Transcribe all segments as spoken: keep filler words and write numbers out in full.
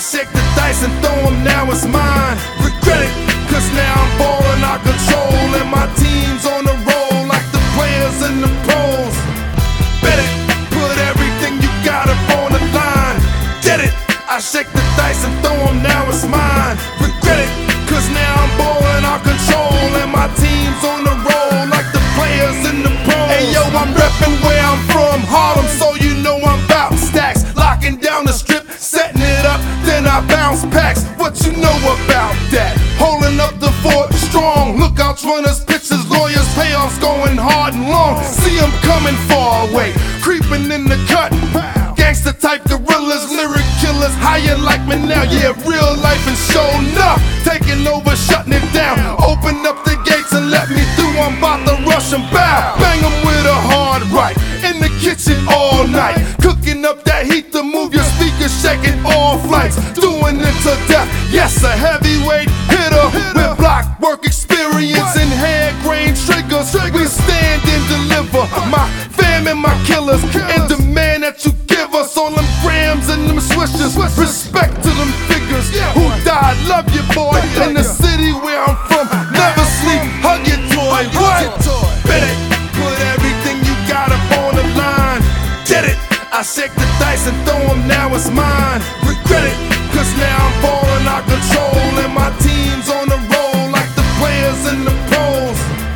shake the dice and throw them, now it's mine. Regret it, cause now I'm ballin' out control, and my team's on the roll like the players and the pros. Bet it, put everything you got up on the line. Get it, I shake the dice and throw them, now it's mine. Regret it, cause now I'm ballin' out control, and my team's on the roll like the players and the pros. Hey yo, I'm reppin' where I'm from, Harlem, so you know I'm bout stacks. Locking down the strip, setting it up, then I bounce packs. What you know about that? Holding up the fort strong, lookouts, runners, pitchers, lawyers, payoffs going hard and long. See them coming far away, creeping in the cut. Gangster type gorillas, lyric killers, how you like me now? Yeah, real life and show enough. Taking over, shutting it down. Open up the gates and let me through, I'm about to rush and bow. Bang them with a hard right, in the kitchen all night. Cooking up that heat to move your speakers, shaking all flights. Doing it to death, yes, a heavyweight hitter with block work experience and hair grain triggers. We stand and deliver, my fam and my killers, and demand that you give us all them grams and them swishers. Respect to them figures who died, love you boy. In the city where I'm from, never sleep, hug your toy. What? Bet it, put everything you got up on the line. Get it, I shake the dice and throw them, now it's mine. Regret it, cause now I'm ballin' out control, and my team's on the roll like the players and the pros.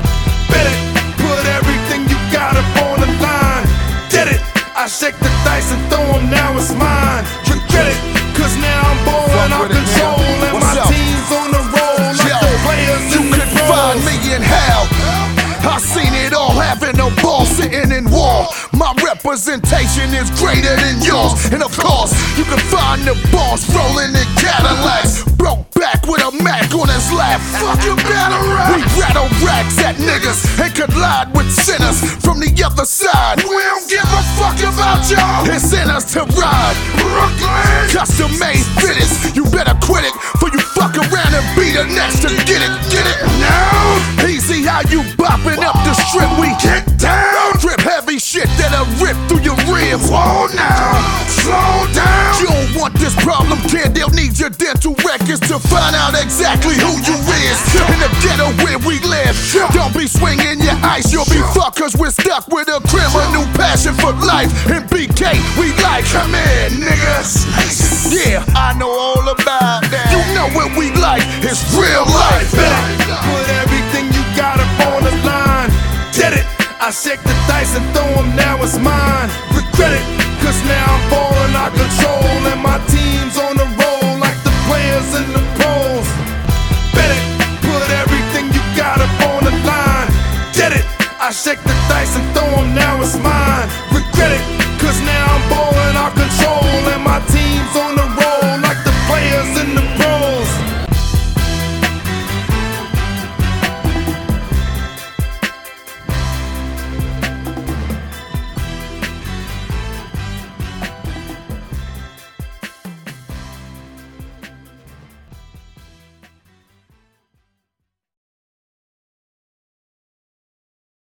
Bet it, put everything you got up on the line. Get it, I shake the dice and throw them, now it's mine. Regret it, cause now I'm ballin' out control, and my team's on the roll like Yo, the players and the pros. You could find me in hell, I seen it all, having a ball sitting in wall. My representation is greater than yours. And of course, you can find the boss rolling in Cadillacs. Broke back with a Mac on his lap. Fucking battle rap. We rattle racks at niggas and collide with sinners from the other side. We don't give a fuck about y'all. It's in us to ride. Brooklyn, custom made fitteds. You better quit it, for you fuck around and be the next to get it. Get it now? Easy how you bopping up the strip. We get down. Drip heavy shit that'll rip through your ribs. Whoa now, slow down. You don't want this problem, kid. They'll need your dental records to find out exactly who you is. In the ghetto where we live, don't be swinging your ice. You'll be fucked cause we're stuck with a criminal passion for life. In B K, we like, come in, niggas. Yeah, I know all about that. You know what we like, it's real life. Put everything you got up on the line. Get it, I shake the dice and throw them, now it's mine. Regret it, cause now I'm ballin' out control, and my team's on the roll like the players and the pros. Bet it, put everything you got up on the line. Get it, I shake the dice and throw them, now it's mine.